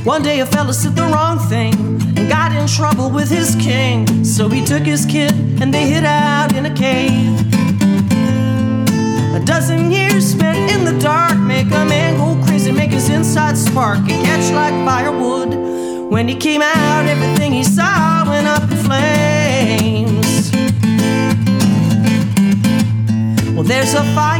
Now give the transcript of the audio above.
One day a fella said the wrong thing and got in trouble with his king. So he took his kid and they hid out in a cave. A dozen years spent in the dark make a man go crazy, make his inside spark and catch like firewood. When he came out, everything he saw went up in flames. Well, there's a fire